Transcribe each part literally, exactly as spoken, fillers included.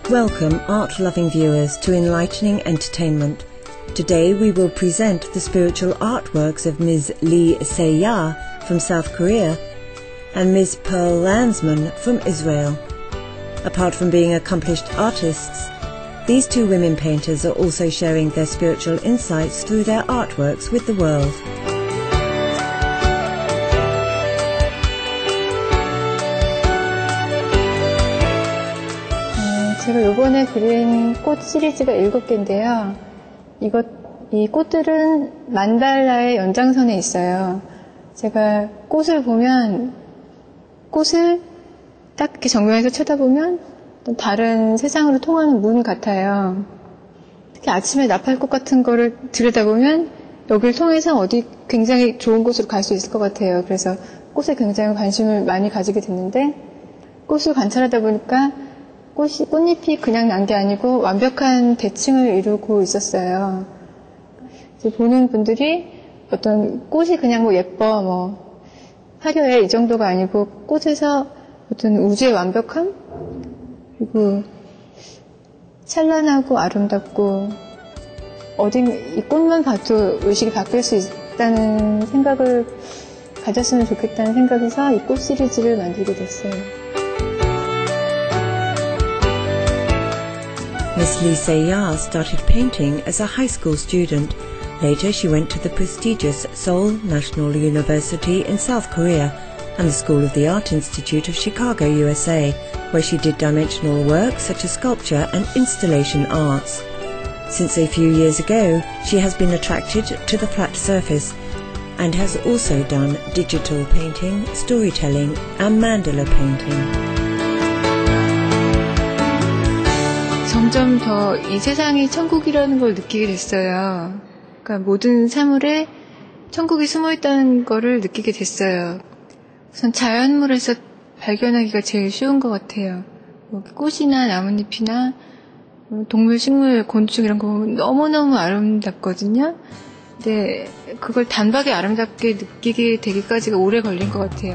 Welcome, art-loving viewers, to Enlightening Entertainment. Today we will present the spiritual artworks of Miz Lee Se-ya from South Korea and Miz Pearl Landsman from Israel. Apart from being accomplished artists, these two women painters are also sharing their spiritual insights through their artworks with the world. 제가 요번에 그린 꽃 시리즈가 일곱 개인데요. 이것, 이 꽃들은 만달라의 연장선에 있어요. 제가 꽃을 보면, 꽃을 딱 이렇게 정면에서 쳐다보면 또 다른 세상으로 통하는 문 같아요. 특히 아침에 나팔꽃 같은 거를 들여다보면 여기를 통해서 어디 굉장히 좋은 곳으로 갈 수 있을 것 같아요. 그래서 꽃에 굉장히 관심을 많이 가지게 됐는데, 꽃을 관찰하다 보니까 꽃이, 꽃잎이 그냥 난 게 아니고 완벽한 대칭을 이루고 있었어요. 이제 보는 분들이 어떤 꽃이 그냥 뭐 예뻐, 뭐 화려해 이 정도가 아니고 꽃에서 어떤 우주의 완벽함? 그리고 찬란하고 아름답고 어딘 이 꽃만 봐도 의식이 바뀔 수 있다는 생각을 가졌으면 좋겠다는 생각에서 이 꽃 시리즈를 만들게 됐어요. Miss Lee Se-ya started painting as a high school student. Later she went to the prestigious Seoul National University in South Korea and the School of the Art Institute of Chicago, U S A, where she did dimensional work such as sculpture and installation arts. Since a few years ago, she has been attracted to the flat surface and has also done digital painting, storytelling and mandala painting. 점점 더 이 세상이 천국이라는 걸 느끼게 됐어요. 그러니까 모든 사물에 천국이 숨어 있다는 거를 느끼게 됐어요. 우선 자연물에서 발견하기가 제일 쉬운 것 같아요. 뭐 꽃이나 나뭇잎이나 동물, 식물, 곤충 이런 거 너무너무 아름답거든요. 근데 그걸 단박에 아름답게 느끼게 되기까지가 오래 걸린 것 같아요.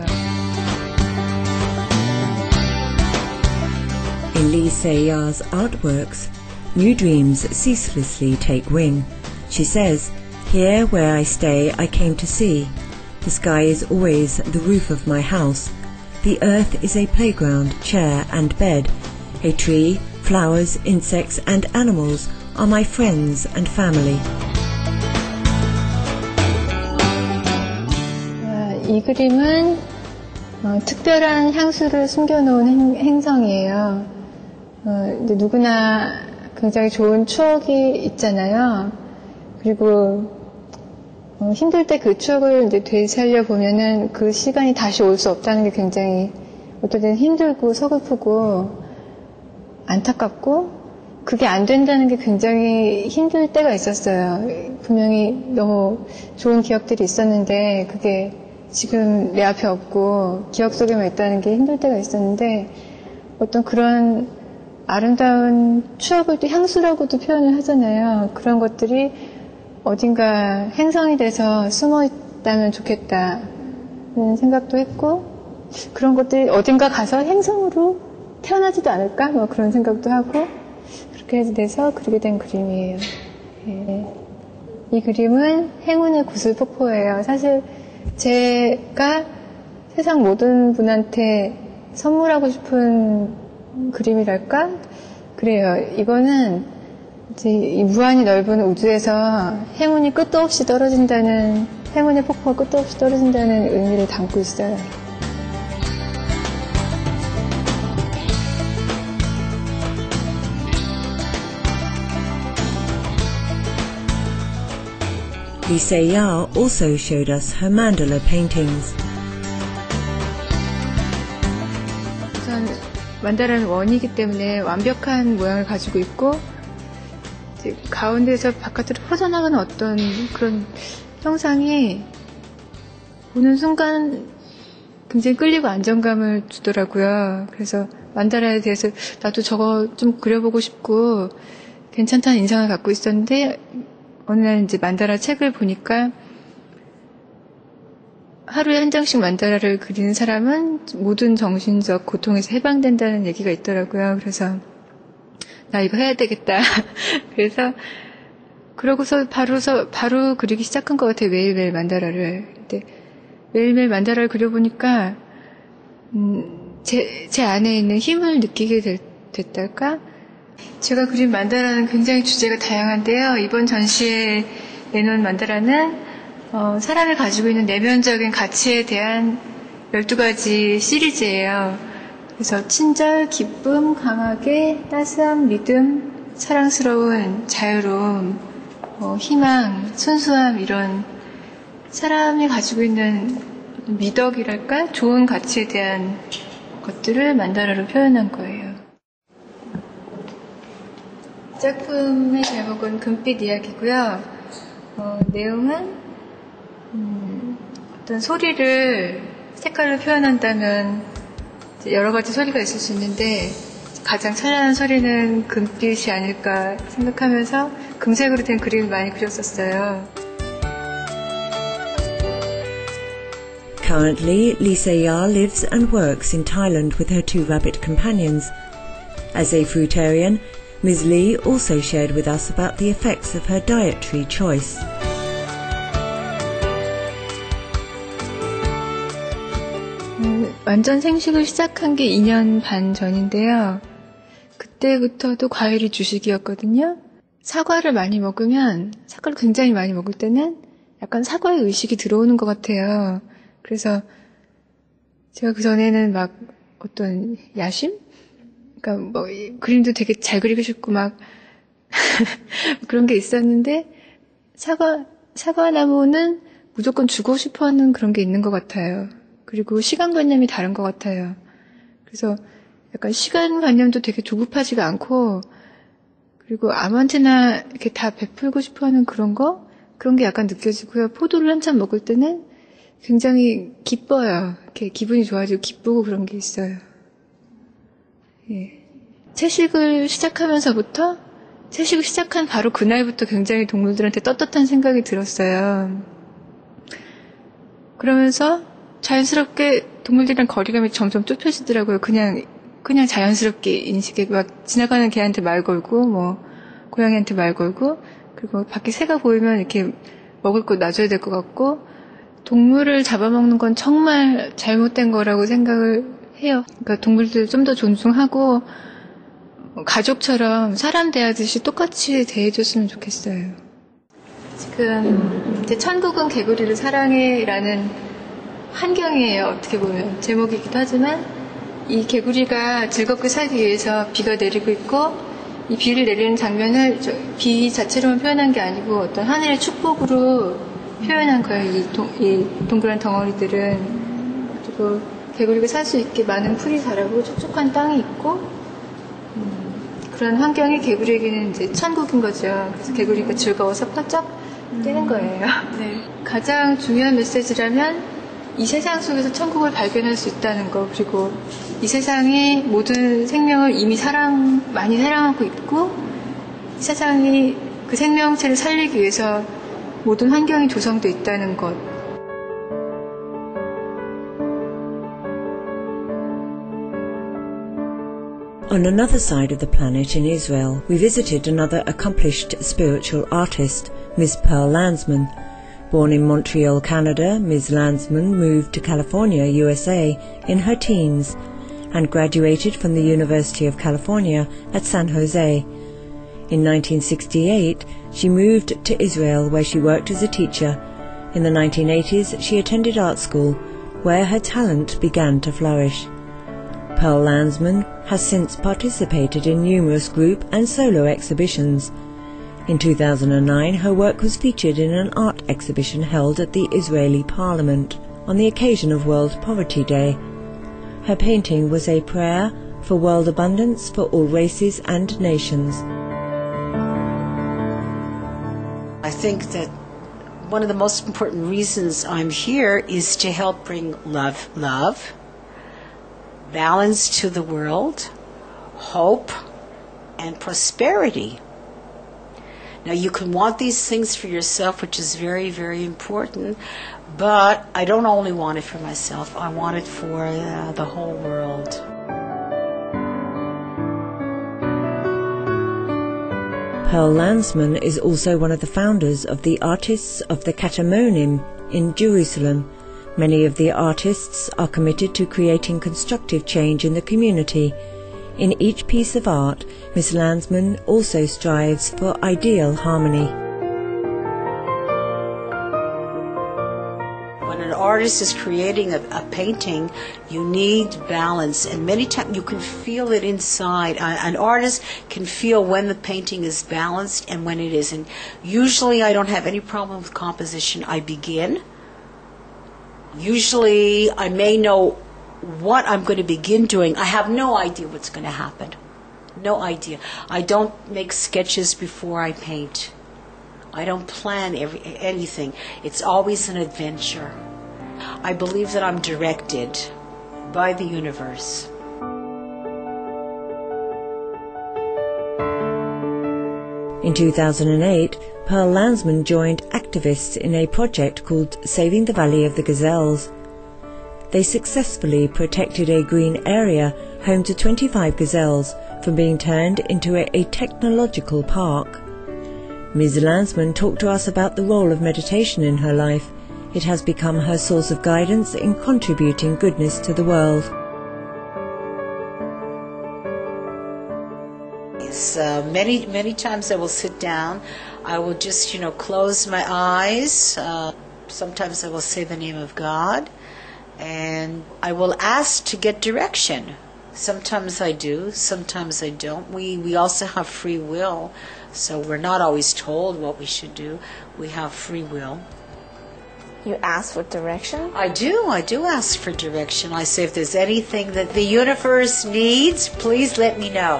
In Lee Se-ya's artworks, new dreams ceaselessly take wing. She says, "Here where I stay I came to see. The sky is always the roof of my house. The earth is a playground, chair and bed. A tree, flowers, insects and animals are my friends and family." 이 그림은 어, 특별한 향수를 숨겨놓은 행, 행성이에요. 어, 근데 누구나 굉장히 좋은 추억이 있잖아요. 그리고 어, 힘들 때 그 추억을 이제 되살려 보면은 그 시간이 다시 올 수 없다는 게 굉장히 어떨 때는 힘들고 서글프고 안타깝고 그게 안 된다는 게 굉장히 힘들 때가 있었어요. 분명히 너무 좋은 기억들이 있었는데 그게 지금 내 앞에 없고 기억 속에만 있다는 게 힘들 때가 있었는데 어떤 그런 아름다운 추억을 또 향수라고도 표현을 하잖아요. 그런 것들이 어딘가 행성이 돼서 숨어 있다면 좋겠다는 생각도 했고 그런 것들이 어딘가 가서 행성으로 태어나지도 않을까? 뭐 그런 생각도 하고 그렇게 돼서 그리게 된 그림이에요. 예. 이 그림은 행운의 구슬폭포예요. 사실 제가 세상 모든 분한테 선물하고 싶은 그림이랄까? 그래요. 이거는 이제 이 무한히 넓은 우주에서 행운이 끝도 없이 떨어진다는, 행운의 폭포가 끝도 없이 떨어진다는 의미를 담고 있어요. Lee Se-ya also showed us her mandala paintings. 우선 만다라는 원이기 때문에 완벽한 모양을 가지고 있고 이제 가운데에서 바깥으로 퍼져나가는 어떤 그런 형상이 보는 순간 굉장히 끌리고 안정감을 주더라고요. 그래서 만다라에 대해서 나도 저거 좀 그려보고 싶고 괜찮다는 인상을 갖고 있었는데 어느 날 이제 만다라 책을 보니까 하루에 한 장씩 만다라를 그리는 사람은 모든 정신적 고통에서 해방된다는 얘기가 있더라고요. 그래서 나 이거 해야 되겠다. 그래서 그러고서 바로서 바로 그리기 시작한 것 같아요. 매일매일 만다라를. 근데 매일매일 만다라를 그려보니까 음, 제, 제 안에 있는 힘을 느끼게 될, 됐달까? 제가 그린 만다라는 굉장히 주제가 다양한데요. 이번 전시에 내놓은 만다라는 어, 사람이 가지고 있는 내면적인 가치에 대한 열두 가지 시리즈예요. 그래서 친절, 기쁨, 강하게, 따스함, 믿음, 사랑스러운, 자유로움, 어, 희망, 순수함 이런 사람이 가지고 있는 미덕이랄까? 좋은 가치에 대한 것들을 만다라로 표현한 거예요. 작품의 제목은 금빛 이야기고요. 어, 내용은 음, 어떤 소리를 색깔로 표현한다면 여러 가지 소리가 있을 수 있는데 가장 찬란한 소리는 금빛이 아닐까 생각하면서 금색으로 된 그림을 많이 그렸었어요. Currently, Lee Se-ya lives and works in Thailand with her two rabbit companions. As a fruitarian, Miz Lee also shared with us about the effects of her dietary choice. 음, 완전 생식을 시작한 게 이 년 반 전인데요. 그때부터도 과일이 주식이었거든요. 사과를 많이 먹으면, 사과를 굉장히 많이 먹을 때는 약간 사과의 의식이 들어오는 것 같아요. 그래서 제가 그 전에는 막 어떤 야심? 그러니까 뭐 그림도 되게 잘 그리고 싶고 막 그런 게 있었는데 사과 사과나무는 무조건 주고 싶어하는 그런 게 있는 것 같아요. 그리고 시간관념이 다른 것 같아요. 그래서 약간 시간관념도 되게 조급하지가 않고 그리고 아무한테나 이렇게 다 베풀고 싶어하는 그런 거 그런 게 약간 느껴지고요. 포도를 한참 먹을 때는 굉장히 기뻐요. 이렇게 기분이 좋아지고 기쁘고 그런 게 있어요. 예. 채식을 시작하면서부터 채식을 시작한 바로 그날부터 굉장히 동물들한테 떳떳한 생각이 들었어요. 그러면서 자연스럽게 동물들이랑 거리감이 점점 좁혀지더라고요. 그냥 그냥 자연스럽게 인식에 막 지나가는 개한테 말 걸고 뭐 고양이한테 말 걸고 그리고 밖에 새가 보이면 이렇게 먹을 거 놔줘야 될 것 같고 동물을 잡아먹는 건 정말 잘못된 거라고 생각을 해요. 그러니까 동물들 좀 더 존중하고 가족처럼 사람 대하듯이 똑같이 대해줬으면 좋겠어요. 지금 제 천국은 개구리를 사랑해라는 환경이에요. 어떻게 보면 제목이기도 하지만 이 개구리가 즐겁게 살기 위해서 비가 내리고 있고 이 비를 내리는 장면을 비 자체로만 표현한 게 아니고 어떤 하늘의 축복으로 표현한 거예요. 이, 동, 이 동그란 덩어리들은. 그리고 개구리가 살 수 있게 많은 풀이 자라고 촉촉한 땅이 있고 음, 그런 환경이 개구리에게는 이제 천국인 거죠. 그래서 개구리가 즐거워서 펄쩍 뛰는 거예요. 네. 가장 중요한 메시지라면 이 세상 속에서 천국을 발견할 수 있다는 거 그리고 이 세상이 모든 생명을 이미 사랑, 많이 사랑하고 있고 이 세상이 그 생명체를 살리기 위해서 모든 환경이 조성되어 있다는 것. On another side of the planet in Israel, we visited another accomplished spiritual artist, Miz Pearl Landsman. Born in Montreal, Canada, Miz Landsman moved to California, U S A in her teens and graduated from the University of California at San Jose. In nineteen sixty-eight, she moved to Israel where she worked as a teacher. In the nineteen eighties, she attended art school where her talent began to flourish. Pearl Landsman has since participated in numerous group and solo exhibitions. In two thousand nine, her work was featured in an art exhibition held at the Israeli Parliament on the occasion of World Poverty Day. Her painting was a prayer for world abundance for all races and nations. I think that one of the most important reasons I'm here is to help bring love, love, balance to the world, hope, and prosperity. Now, you can want these things for yourself, which is very, very important, but I don't only want it for myself. I want it for uh, the whole world. Pearl Landsman is also one of the founders of the Artists of the Katamonim in Jerusalem. Many of the artists are committed to creating constructive change in the community. In each piece of art, Miss Landsman also strives for ideal harmony. When an artist is creating a, a painting, you need balance, and many times you can feel it inside. An artist can feel when the painting is balanced and when it isn't. Usually I don't have any problem with composition. I begin. Usually I may know what I'm going to begin doing. I have no idea what's going to happen. No idea. I don't make sketches before I paint. I don't plan every, anything. It's always an adventure. I believe that I'm directed by the universe. In two thousand eight, Pearl Landsman joined activists in a project called Saving the Valley of the Gazelles. They successfully protected a green area home to twenty-five gazelles from being turned into a, a technological park. Miz Landsman talked to us about the role of meditation in her life. It has become her source of guidance in contributing goodness to the world. Yes, uh, many, many times I will sit down. I will just, you know, close my eyes. Uh, sometimes I will say the name of God. And I will ask to get direction. Sometimes I do, sometimes I don't. We we also have free will, so we're not always told what we should do. We have free will. You ask for direction? I do, I do ask for direction. I say, if there's anything that the universe needs, please let me know.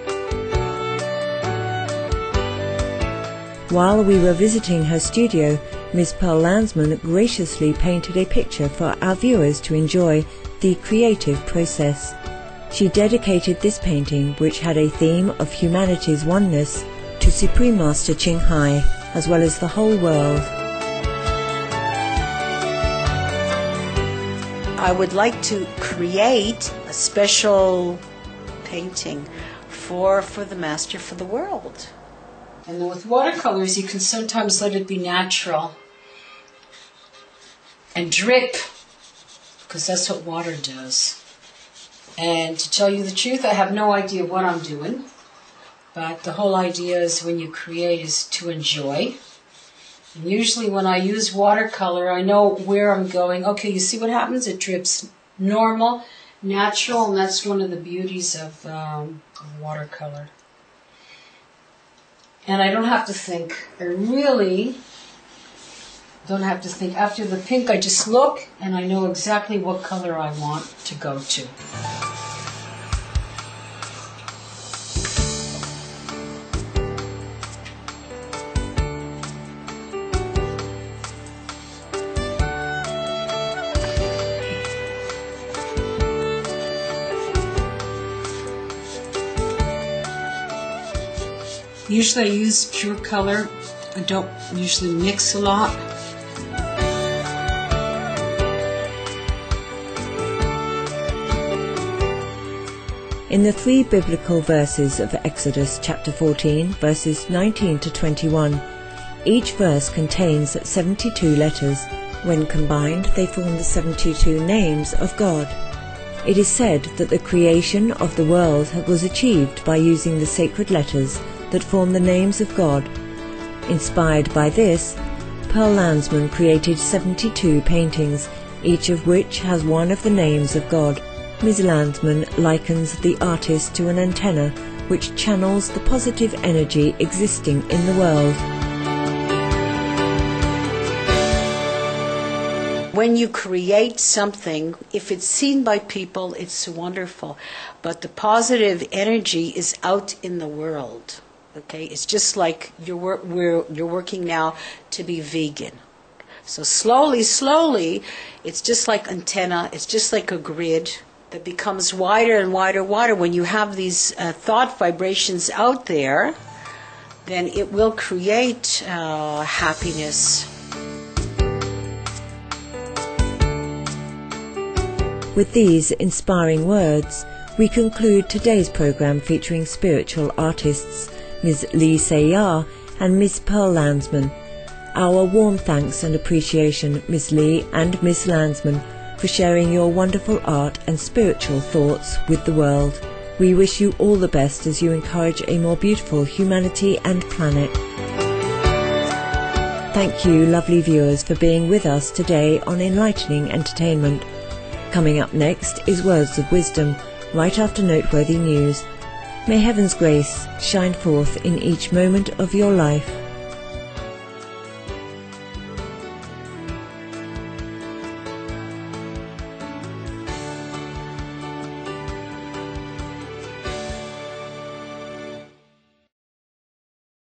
While we were visiting her studio, Miss Pearl Landsman graciously painted a picture for our viewers to enjoy the creative process. She dedicated this painting, which had a theme of humanity's oneness, to Supreme Master Ching Hai, as well as the whole world. I would like to create a special painting for, for the Master for the world. And then with watercolors, you can sometimes let it be natural and drip, because that's what water does. And to tell you the truth, I have no idea what I'm doing, but the whole idea is when you create is to enjoy. And usually when I use watercolor, I know where I'm going. Okay, you see what happens? It drips normal, natural, and that's one of the beauties of, um, of watercolor. And I don't have to think. I really don't have to think. After the pink, I just look, and I know exactly what color I want to go to. Usually I use pure color. I don't usually mix a lot. In the three biblical verses of Exodus chapter fourteen, verses nineteen to twenty-one, each verse contains seventy-two letters. When combined, they form the seventy-two names of God. It is said that the creation of the world was achieved by using the sacred letters that form the names of God. Inspired by this, Pearl Landsman created seventy-two paintings, each of which has one of the names of God. Miz Landsman likens the artist to an antenna which channels the positive energy existing in the world. When you create something, if it's seen by people, it's wonderful. But the positive energy is out in the world. Okay, it's just like you're wor- we're, you're working now to be vegan. So slowly, slowly, it's just like antenna. It's just like a grid that becomes wider and wider, wider. When you have these uh, thought vibrations out there, then it will create uh, happiness. With these inspiring words, we conclude today's program featuring spiritual artists Miz Lee Se-ya and Miz Pearl Landsman. Our warm thanks and appreciation, Miz Lee and Miz Landsman, for sharing your wonderful art and spiritual thoughts with the world. We wish you all the best as you encourage a more beautiful humanity and planet. Thank you, lovely viewers, for being with us today on Enlightening Entertainment. Coming up next is Words of Wisdom, right after noteworthy news. May heaven's grace shine forth in each moment of your life.